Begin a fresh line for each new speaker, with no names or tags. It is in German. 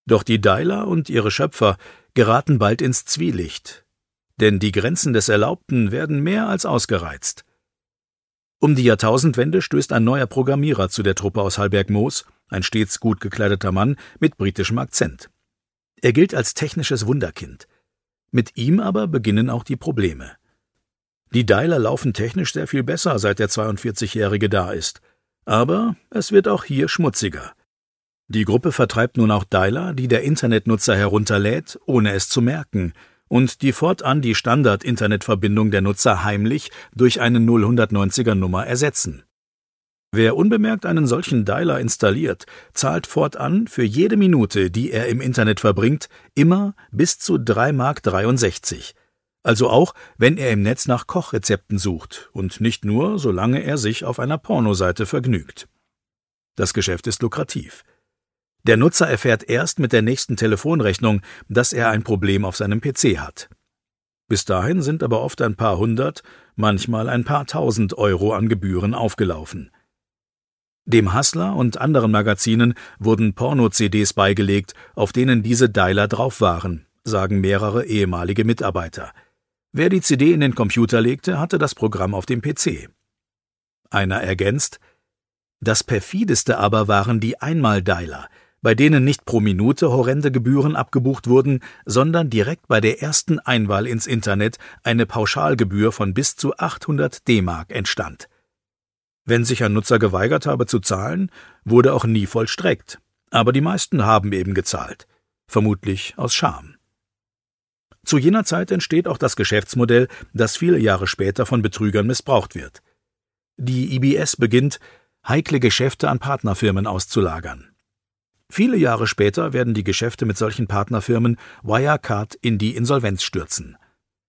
Doch die Dialer und ihre Schöpfer geraten bald ins Zwielicht, denn die Grenzen des Erlaubten werden mehr als ausgereizt. Um die Jahrtausendwende stößt ein neuer Programmierer zu der Truppe aus Hallberg-Moos, ein stets gut gekleideter Mann mit britischem Akzent. Er gilt als technisches Wunderkind. Mit ihm aber beginnen auch die Probleme. Die Dialer laufen technisch sehr viel besser, seit der 42-Jährige da ist. Aber es wird auch hier schmutziger. Die Gruppe vertreibt nun auch Dialer, die der Internetnutzer herunterlädt, ohne es zu merken, und die fortan die Standard-Internetverbindung der Nutzer heimlich durch eine 090er-Nummer ersetzen. Wer unbemerkt einen solchen Dialer installiert, zahlt fortan für jede Minute, die er im Internet verbringt, immer bis zu 3,63 Mark. Also auch, wenn er im Netz nach Kochrezepten sucht und nicht nur, solange er sich auf einer Pornoseite vergnügt. Das Geschäft ist lukrativ. Der Nutzer erfährt erst mit der nächsten Telefonrechnung, dass er ein Problem auf seinem PC hat. Bis dahin sind aber oft ein paar hundert, manchmal ein paar tausend Euro an Gebühren aufgelaufen. Dem Hustler und anderen Magazinen wurden Porno-CDs beigelegt, auf denen diese Dialer drauf waren, sagen mehrere ehemalige Mitarbeiter. Wer die CD in den Computer legte, hatte das Programm auf dem PC. Einer ergänzt: Das perfideste aber waren die Einmal-Dialer, bei denen nicht pro Minute horrende Gebühren abgebucht wurden, sondern direkt bei der ersten Einwahl ins Internet eine Pauschalgebühr von bis zu 800 D-Mark entstand. Wenn sich ein Nutzer geweigert habe zu zahlen, wurde auch nie vollstreckt, aber die meisten haben eben gezahlt, vermutlich aus Scham. Zu jener Zeit entsteht auch das Geschäftsmodell, das viele Jahre später von Betrügern missbraucht wird. Die IBS beginnt, heikle Geschäfte an Partnerfirmen auszulagern. Viele Jahre später werden die Geschäfte mit solchen Partnerfirmen Wirecard in die Insolvenz stürzen.